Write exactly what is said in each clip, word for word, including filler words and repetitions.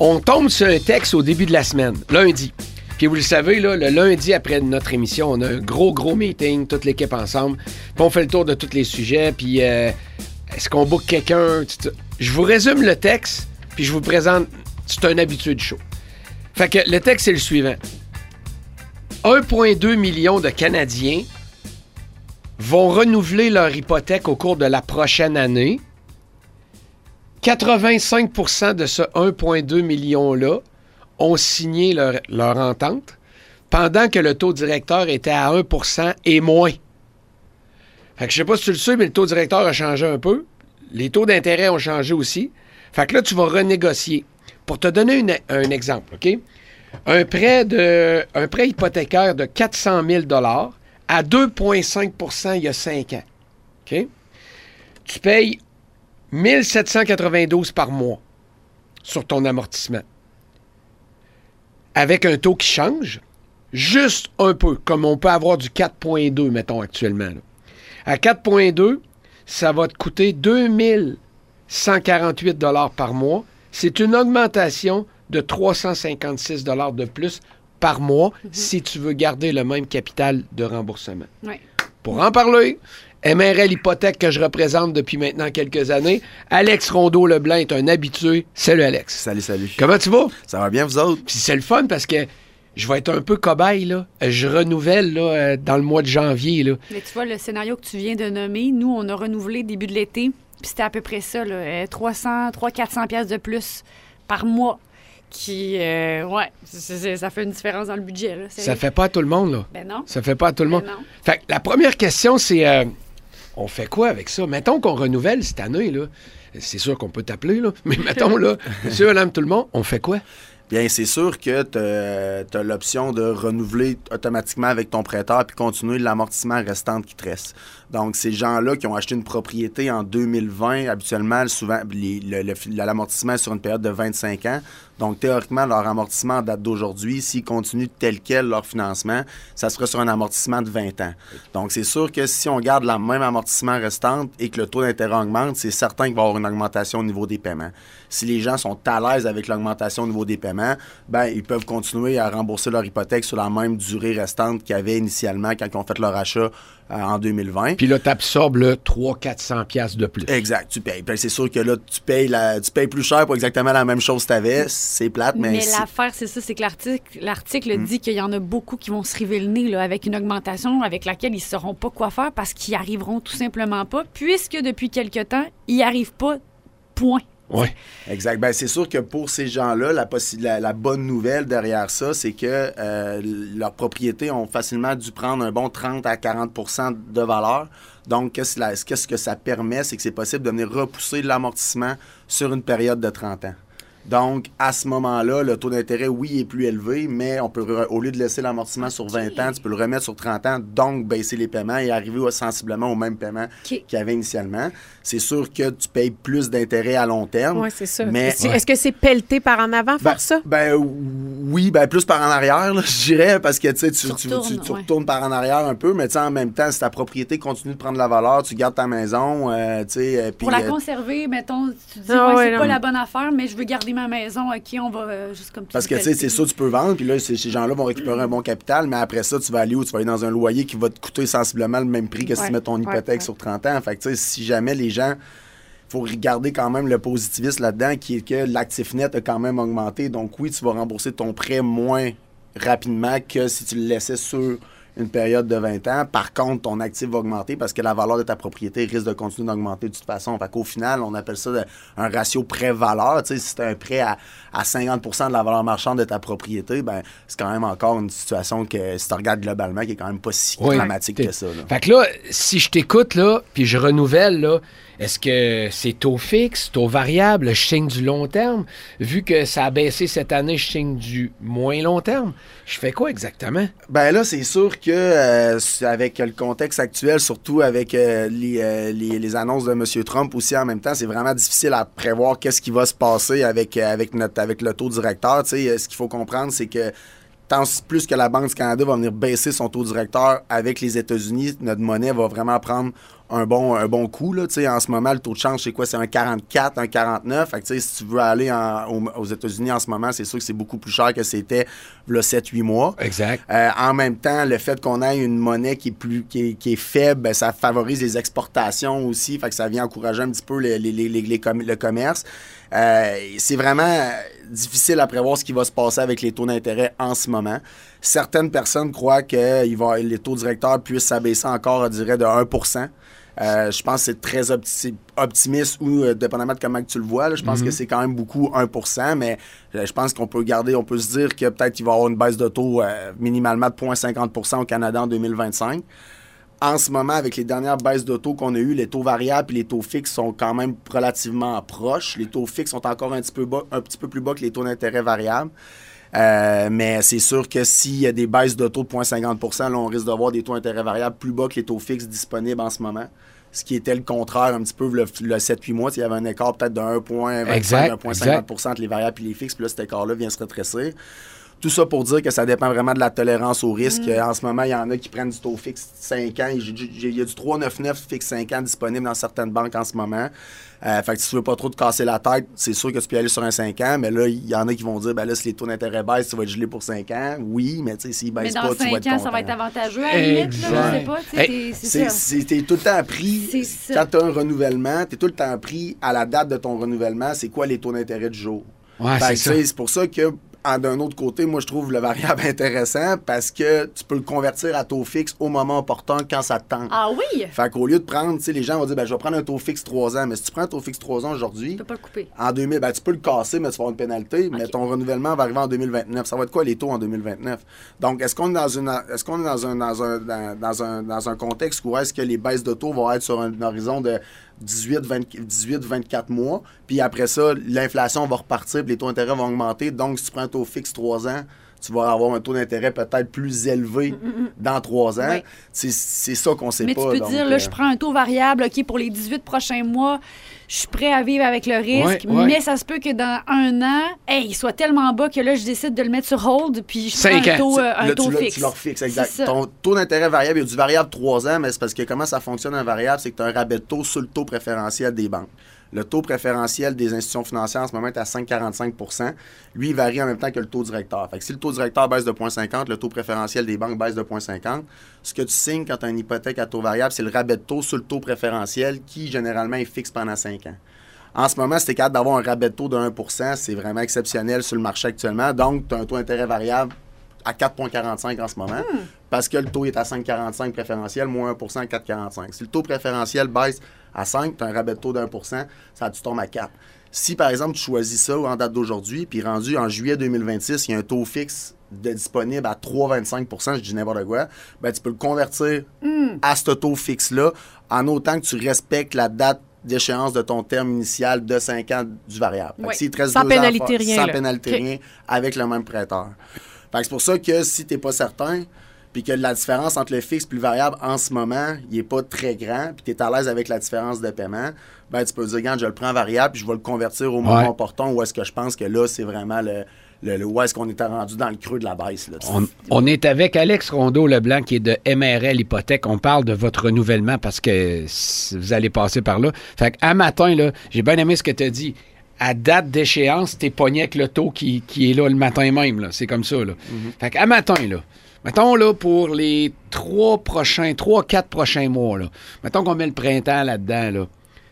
On tombe sur un texte au début de la semaine, lundi. Puis vous le savez, là, le lundi après notre émission, on a un gros, gros meeting, toute l'équipe ensemble. Puis on fait le tour de tous les sujets. Puis euh, est-ce qu'on book quelqu'un? Je vous résume le texte, puis je vous présente. C'est un habitué du show. Fait que le texte, c'est le suivant. un virgule deux million de Canadiens vont renouveler leur hypothèque au cours de la prochaine année. quatre-vingt-cinq pour cent de ce un virgule deux million-là ont signé leur, leur entente, pendant que le taux directeur était à un pour cent et moins. Fait que je sais pas si tu le sais, mais le taux directeur a changé un peu. Les taux d'intérêt ont changé aussi. Fait que là, tu vas renégocier. Pour te donner une, un exemple, OK? Un prêt, de, un prêt hypothécaire de quatre cent mille dollars à deux virgule cinq pour cent il y a cinq ans. OK? Tu payes mille sept cent quatre-vingt-douze par mois sur ton amortissement. Avec un taux qui change, juste un peu, comme on peut avoir du quatre virgule deux, mettons, actuellement. Là. À quatre virgule deux, ça va te coûter deux mille cent quarante-huit dollars par mois. C'est une augmentation de trois cent cinquante-six dollars de plus par mois mm-hmm. si tu veux garder le même capital de remboursement. Oui. Pour en parler, M R L Hypothèque que je représente depuis maintenant quelques années, Alex Rondeau-Leblanc est un habitué. Salut Alex. Salut, salut. Comment tu vas? Ça va bien, vous autres? Puis c'est le fun parce que je vais être un peu cobaye, là. Je renouvelle là, dans le mois de janvier. Là. Mais tu vois, le scénario que tu viens de nommer, nous, on a renouvelé début de l'été, puis c'était à peu près ça, là, trois cents, trois cents, quatre cents piastres de plus par mois. Qui, euh, ouais, c'est, c'est, ça fait une différence dans le budget. Là, ça fait pas à tout le monde, là. Ben non. Ça fait pas à tout le monde. Ben non. Fait que la première question, c'est euh, on fait quoi avec ça? Mettons qu'on renouvelle cette année, là. C'est sûr qu'on peut t'appeler, là. Mais mettons, là, monsieur, madame, tout le monde, on fait quoi? Bien, c'est sûr que tu as l'option de renouveler automatiquement avec ton prêteur puis continuer l'amortissement restant qui te reste. Donc, ces gens-là qui ont acheté une propriété en deux mille vingt, habituellement, souvent, les, le, le, l'amortissement est sur une période de vingt-cinq ans. Donc, théoriquement, leur amortissement en date d'aujourd'hui, s'ils continuent tel quel leur financement, ça sera sur un amortissement de vingt ans. Donc, c'est sûr que si on garde la même amortissement restante et que le taux d'intérêt augmente, c'est certain qu'il va y avoir une augmentation au niveau des paiements. Si les gens sont à l'aise avec l'augmentation au niveau des paiements, ben ils peuvent continuer à rembourser leur hypothèque sur la même durée restante qu'il y avait initialement quand ils ont fait leur achat euh, en deux mille vingt. Puis là, tu absorbes le trois cents à quatre cents piastres de plus. Exact, tu payes. Puis c'est sûr que là, tu payes, la, tu payes plus cher pour exactement la même chose que tu avais. C'est plate, mais... Mais c'est... l'affaire, c'est ça, c'est que l'article, l'article mm. dit qu'il y en a beaucoup qui vont se river le nez là, avec une augmentation avec laquelle ils ne sauront pas quoi faire parce qu'ils n'y arriveront tout simplement pas, puisque depuis quelque temps, ils n'y arrivent pas, point. Oui. Exact. Ben, c'est sûr que pour ces gens-là, la, possi- la, la bonne nouvelle derrière ça, c'est que euh, leurs propriétés ont facilement dû prendre un bon trente à quarante pour cent de valeur. Donc, qu'est-ce, la, qu'est-ce que ça permet? C'est que c'est possible de venir repousser l'amortissement sur une période de trente ans. Donc, à ce moment-là, le taux d'intérêt, oui, est plus élevé, mais on peut, re- au lieu de laisser l'amortissement okay. sur vingt ans, tu peux le remettre sur trente ans, donc baisser les paiements et arriver sensiblement au même paiement okay. qu'il y avait initialement. C'est sûr que tu payes plus d'intérêt à long terme. Oui, c'est ça. Mais, est-ce, ouais. est-ce que c'est pelleté par en avant, faire ben, ça? Ben oui, ben plus par en arrière, là, je dirais, parce que tu, tu, tu, tu, tu ouais. retournes par en arrière un peu, mais en même temps, si ta propriété continue de prendre de la valeur, tu gardes ta maison. Euh, euh, Pour la euh, conserver, mettons, tu dis, ah, ouais, ouais, c'est non. pas la bonne affaire, mais je veux garder ma maison, OK, on va euh, juste comme tu Parce que, tu sais, c'est ça, tu peux vendre, puis là, ces gens-là vont récupérer un bon capital, mais après ça, tu vas aller où? Tu vas aller dans un loyer qui va te coûter sensiblement le même prix que si ouais, tu mets ton hypothèque ouais, ouais. sur trente ans. Fait que, tu sais, si jamais les gens... Il faut regarder quand même le positivisme là-dedans, qui est que l'actif net a quand même augmenté. Donc, oui, tu vas rembourser ton prêt moins rapidement que si tu le laissais sur une période de vingt ans. Par contre, ton actif va augmenter parce que la valeur de ta propriété risque de continuer d'augmenter de toute façon. Fait qu'au final, on appelle ça de, un ratio prêt-valeur. Tu sais, si tu as un prêt à, à cinquante pour cent de la valeur marchande de ta propriété, ben c'est quand même encore une situation que, si tu regardes globalement, qui est quand même pas si oui, dramatique que ça. Là. Fait que là, si je t'écoute, là, puis je renouvelle, là, est-ce que c'est taux fixe, taux variable, je signe du long terme? Vu que ça a baissé cette année, je signe du moins long terme. Je fais quoi exactement? Ben là, c'est sûr que euh, avec le contexte actuel, surtout avec euh, les, euh, les, les annonces de M. Trump aussi en même temps, c'est vraiment difficile à prévoir qu'est-ce qui va se passer avec, avec, notre, avec le taux directeur. Tu sais, ce qu'il faut comprendre, c'est que tant plus que la Banque du Canada va venir baisser son taux directeur avec les États-Unis, notre monnaie va vraiment prendre un bon, un bon coup. Là. En ce moment, le taux de change, c'est quoi? C'est un quarante-quatre, un quarante-neuf. Fait que, si tu veux aller en, aux, aux États-Unis en ce moment, c'est sûr que c'est beaucoup plus cher que c'était là, sept huit mois. Exact. Euh, en même temps, le fait qu'on ait une monnaie qui est, plus, qui est, qui est faible, ben, ça favorise les exportations aussi. Fait que ça vient encourager un petit peu les, les, les, les, les com- le commerce. Euh, c'est vraiment difficile à prévoir ce qui va se passer avec les taux d'intérêt en ce moment. Certaines personnes croient que il va, les taux directeurs puissent s'abaisser encore, je dirais, de un pour cent. Euh, je pense que c'est très opti- optimiste ou euh, dépendamment de comment tu le vois. Là, je pense mm-hmm. que c'est quand même beaucoup un pour cent, mais euh, je pense qu'on peut garder, on peut se dire que peut-être qu'il va y avoir une baisse de taux euh, minimalement de zéro virgule cinquante pour cent au Canada en deux mille vingt-cinq. En ce moment, avec les dernières baisses de taux qu'on a eues, les taux variables et les taux fixes sont quand même relativement proches. Les taux fixes sont encore un petit peu bas, un petit peu plus bas que les taux d'intérêt variables. Euh, mais c'est sûr que s'il y a des baisses de taux de zéro virgule cinquante pour cent, là, on risque d'avoir des taux d'intérêt variables plus bas que les taux fixes disponibles en ce moment. Ce qui était le contraire un petit peu le, le sept huit mois. Il y avait un écart peut-être de un virgule vingt-cinq à un virgule cinquante pour cent entre les variables et les fixes. Puis là, cet écart-là vient se rétrécir. Tout ça pour dire que ça dépend vraiment de la tolérance au risque. Mm. En ce moment, il y en a qui prennent du taux fixe cinq ans. Il y a du trois virgule quatre-vingt-dix-neuf fixe cinq ans disponible dans certaines banques en ce moment. Euh, fait que si tu veux pas trop te casser la tête, c'est sûr que tu peux aller sur un cinq ans, mais là, il y en a qui vont dire, ben là, si les taux d'intérêt baissent, tu vas être gelé pour cinq ans. Oui, mais tu sais, s'ils baissent pas, tu vas être cinq ans, content. Ça va être avantageux à la limite, là, je sais pas. Hey, c'est c'est, c'est, t'es tout le temps pris, quand tu as un renouvellement, tu es tout le temps pris à la date de ton renouvellement, c'est quoi les taux d'intérêt du jour. Ouais, c'est, ça. c'est pour ça que d'un autre côté, moi, je trouve le variable intéressant parce que tu peux le convertir à taux fixe au moment opportun quand ça te tente. Ah oui? Fait qu'au lieu de prendre, tu sais, les gens vont dire, ben, je vais prendre un taux fixe trois ans. Mais si tu prends un taux fixe trois ans aujourd'hui. Tu peux pas le couper. En deux mille, ben, tu peux le casser, mais tu vas avoir une pénalité. Okay. Mais ton renouvellement va arriver en deux mille vingt-neuf. Ça va être quoi les taux en deux mille vingt-neuf? Donc, est-ce qu'on est dans une, est-ce qu'on est dans un, dans un, dans, dans un, dans un contexte où est-ce que les baisses de taux vont être sur un, un horizon de dix-huit vingt-quatre mois, puis après ça, l'inflation va repartir, puis les taux d'intérêt vont augmenter. Donc, si tu prends un taux fixe trois ans, tu vas avoir un taux d'intérêt peut-être plus élevé mm-hmm. dans trois ans. Oui. C'est, c'est ça qu'on sait Mais pas. Mais tu peux donc, dire, là, euh... je prends un taux variable, OK, pour les dix-huit prochains mois, je suis prêt à vivre avec le risque, ouais, ouais. mais ça se peut que dans un an, hey, il soit tellement bas que là, je décide de le mettre sur hold, puis je prends un taux, euh, un là, taux tu fixe. Tu leur fixes, exact. Ton taux d'intérêt variable, il y a du variable trois ans, mais c'est parce que comment ça fonctionne un variable, c'est que tu as un rabais de taux sur le taux préférentiel des banques. Le taux préférentiel des institutions financières en ce moment est à cinq virgule quarante-cinq pour cent. Lui, il varie en même temps que le taux directeur. Fait que si le taux directeur baisse de zéro virgule cinquante, le taux préférentiel des banques baisse de zéro virgule cinquante. Ce que tu signes quand tu as une hypothèque à taux variable, c'est le rabais de taux sur le taux préférentiel qui, généralement, est fixe pendant cinq ans. En ce moment, si tu es capable d'avoir un rabais de taux de un pour cent, c'est vraiment exceptionnel sur le marché actuellement. Donc, tu as un taux d'intérêt variable à quatre virgule quarante-cinq en ce moment, mmh. parce que le taux est à cinq virgule quarante-cinq préférentiel, moins un pour cent à quatre virgule quarante-cinq. Si le taux préférentiel baisse à cinq, tu as un rabais de taux de un pour cent, ça tu tombes à quatre. Si, par exemple, tu choisis ça en date d'aujourd'hui, puis rendu en juillet deux mille vingt-six, il y a un taux fixe de disponible à trois virgule vingt-cinq pour cent, je dis n'importe quoi, ben, tu peux le convertir mmh. à ce taux fixe-là, en autant que tu respectes la date d'échéance de ton terme initial de cinq ans du variable. Oui. S'il te reste sans deux pénalité ans, rien. Sans là. pénalité okay. rien, avec le même prêteur. Fait que c'est pour ça que si tu n'es pas certain, puis que la différence entre le fixe et le variable en ce moment, il n'est pas très grand, puis tu es à l'aise avec la différence de paiement, ben tu peux dire, regarde, je le prends variable, puis je vais le convertir au moment ouais. opportun, où est-ce que je pense que là, c'est vraiment le, le, le où est-ce qu'on est rendu dans le creux de la baisse. Là, on, on est avec Alex Rondeau-Leblanc, qui est de M R L Hypothèque. On parle de votre renouvellement parce que vous allez passer par là. Fait qu'à matin, là, j'ai bien aimé ce que tu as dit. À date d'échéance, t'es pogné avec le taux qui, qui est là le matin même. Là. C'est comme ça. Là. Mm-hmm. Fait qu'à matin, là, mettons là, pour les trois prochains, trois, quatre prochains mois, là, mettons qu'on met le printemps là-dedans, là.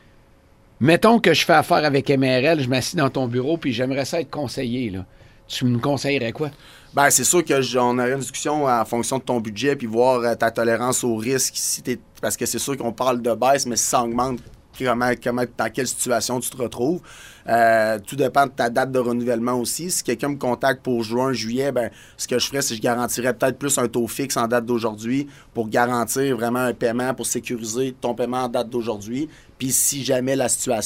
Mettons que je fais affaire avec M R L, je m'assis dans ton bureau, puis j'aimerais ça être conseiller. Là. Tu me conseillerais quoi? Ben, c'est sûr qu'on aurait une discussion en fonction de ton budget, puis voir euh, ta tolérance au risque. Si t'es, parce que c'est sûr qu'on parle de baisse, mais si ça augmente, Comment, comment, dans quelle situation tu te retrouves. Euh, tout dépend de ta date de renouvellement aussi. Si quelqu'un me contacte pour juin, juillet, ben, ce que je ferais, c'est que je garantirais peut-être plus un taux fixe en date d'aujourd'hui pour garantir vraiment un paiement, pour sécuriser ton paiement en date d'aujourd'hui. Puis si jamais la situation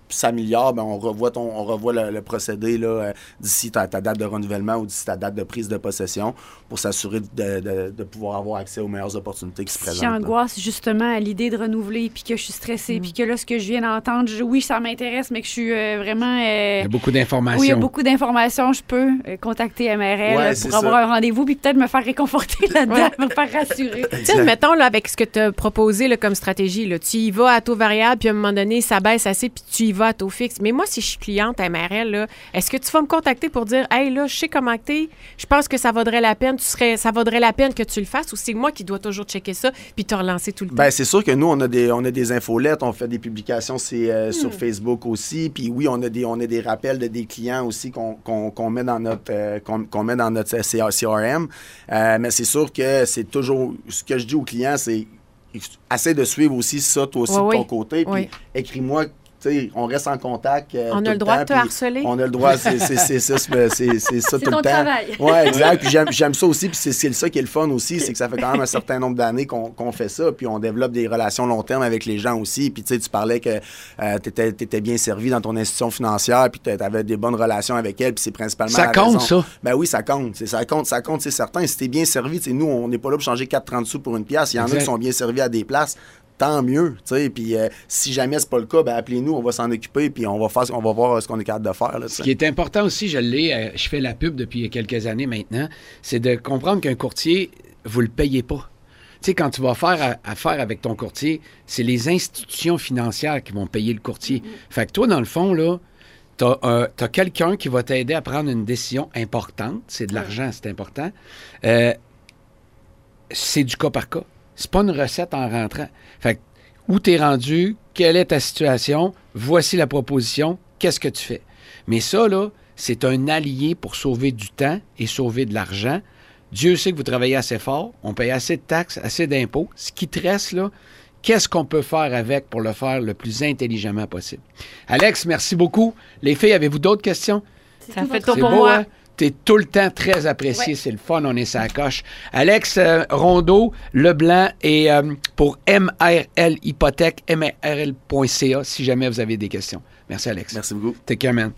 s'améliore, ben on revoit, ton, on revoit le, le procédé là, euh, d'ici ta, ta date de renouvellement ou d'ici ta date de prise de possession pour s'assurer de, de, de pouvoir avoir accès aux meilleures opportunités qui se présentent. J'angoisse justement à l'idée de renouveler, puis que je suis stressée, mm. puis que là, ce que je viens d'entendre, je, oui, ça m'intéresse, mais que je suis euh, vraiment... Euh, il y a beaucoup d'informations. Oui, il y a beaucoup d'informations. Je peux euh, contacter M R L ouais, là, pour avoir ça. un rendez-vous, puis peut-être me faire réconforter là-dedans, ouais. me faire rassurer. Tu sais, mettons, là, avec ce que tu as proposé là, comme stratégie, là, tu y vas à taux variable, puis à un moment donné, ça baisse assez, puis tu y vas à taux fixe. Mais moi, si je suis cliente à M R L, là, est-ce que tu vas me contacter pour dire, hey, là, je sais comment t'es, je pense que ça vaudrait la peine, tu serais, ça vaudrait la peine que tu le fasses, ou c'est moi qui dois toujours checker ça puis te relancer tout le temps? Bien, c'est sûr que nous, on a des, on a des infolettes, on fait des publications c'est, euh, hmm. sur Facebook aussi, puis oui, on a des, on a des rappels de des clients aussi qu'on, qu'on, qu'on met dans notre, euh, qu'on, qu'on met dans notre C R M. Euh, mais c'est sûr que c'est toujours, ce que je dis aux clients, c'est essaie de suivre aussi ça, toi aussi, ouais, de ton oui. côté, puis oui. écris-moi. T'sais, on reste en contact. Euh, on a le droit de te harceler. On a le droit, c'est, c'est, c'est, c'est, c'est, c'est, c'est ça c'est tout ton le temps. Travail. Oui, exact. Puis j'aime, j'aime ça aussi. Puis c'est, c'est ça qui est le fun aussi, c'est que ça fait quand même un certain nombre d'années qu'on, qu'on fait ça. Puis on développe des relations long terme avec les gens aussi. Puis tu sais, tu parlais que euh, tu étais bien servi dans ton institution financière, puis tu avais des bonnes relations avec elle. Puis c'est principalement. Ça la compte, raison. ça. Ben oui, ça compte. C'est, ça compte, ça compte, c'est certain. Si tu es bien servi, nous, on n'est pas là pour changer quatre trente sous pour une pièce. Il y en exact. a qui sont bien servis à des places. Tant mieux, tu sais, puis euh, si jamais c'est pas le cas, ben appelez-nous, on va s'en occuper, puis on va faire, on va voir ce qu'on est capable de faire. Là, ce qui est important aussi, je l'ai, euh, je fais la pub depuis quelques années maintenant, c'est de comprendre qu'un courtier, vous le payez pas. Tu sais, quand tu vas faire affaire avec ton courtier, c'est les institutions financières qui vont payer le courtier. Mm-hmm. Fait que toi, dans le fond, là, t'as, euh, t'as quelqu'un qui va t'aider à prendre une décision importante, c'est de l'argent, c'est important. Euh, c'est du cas par cas. C'est pas une recette en rentrant. Fait que, où t'es rendu, quelle est ta situation, voici la proposition, qu'est-ce que tu fais? Mais ça, là, c'est un allié pour sauver du temps et sauver de l'argent. Dieu sait que vous travaillez assez fort, on paye assez de taxes, assez d'impôts. Ce qui te reste, là, qu'est-ce qu'on peut faire avec pour le faire le plus intelligemment possible? Alex, merci beaucoup. Les filles, avez-vous d'autres questions? Ça fait tout pour beau, moi. Hein? T'es tout le temps très apprécié, ouais. C'est le fun, on est sa coche. Alex euh, Rondeau, Leblanc et euh, pour M R L Hypothèque, M R L point C A si jamais vous avez des questions. Merci Alex. Merci beaucoup. Take care, man.